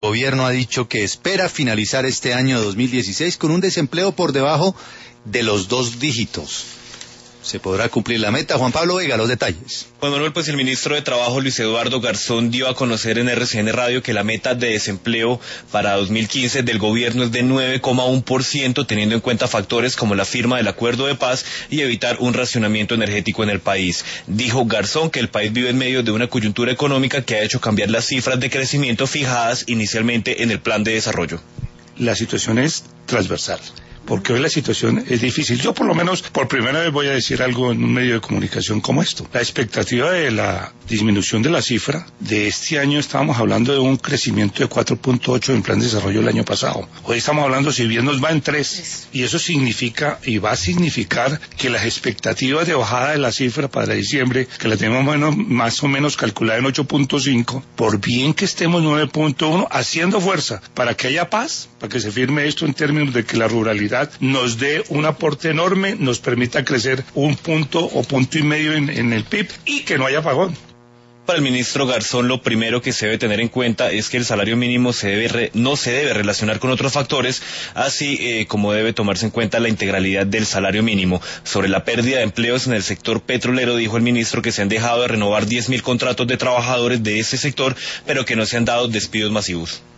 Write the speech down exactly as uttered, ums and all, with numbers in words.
El gobierno ha dicho que espera finalizar este año dos mil dieciséis con un desempleo por debajo de los dos dígitos. ¿Se podrá cumplir la meta? Juan Pablo Vega, los detalles. Juan Manuel, pues el ministro de Trabajo, Luis Eduardo Garzón, dio a conocer en R C N Radio que la meta de desempleo para dos mil quince del gobierno es de nueve coma uno por ciento, teniendo en cuenta factores como la firma del acuerdo de paz y evitar un racionamiento energético en el país. Dijo Garzón que el país vive en medio de una coyuntura económica que ha hecho cambiar las cifras de crecimiento fijadas inicialmente en el plan de desarrollo. La situación es transversal, porque hoy la situación es difícil. Yo por lo menos por primera vez voy a decir algo en un medio de comunicación como esto. La expectativa de la disminución de la cifra de este año, estábamos hablando de un crecimiento de cuatro punto ocho en plan de desarrollo el año pasado. Hoy estamos hablando, si bien nos va en tres, y eso significa y va a significar que las expectativas de bajada de la cifra para diciembre, que la tenemos menos, más o menos calculada en ocho punto cinco, por bien que estemos nueve punto uno, haciendo fuerza para que haya paz, para que se firme esto en términos de que la ruralidad nos dé un aporte enorme, nos permita crecer un punto o punto y medio en, en el P I B y que no haya apagón. Para el ministro Garzón, lo primero que se debe tener en cuenta es que el salario mínimo se debe re, no se debe relacionar con otros factores, así eh, como debe tomarse en cuenta la integralidad del salario mínimo. Sobre la pérdida de empleos en el sector petrolero, dijo el ministro que se han dejado de renovar diez mil contratos de trabajadores de ese sector, pero que no se han dado despidos masivos.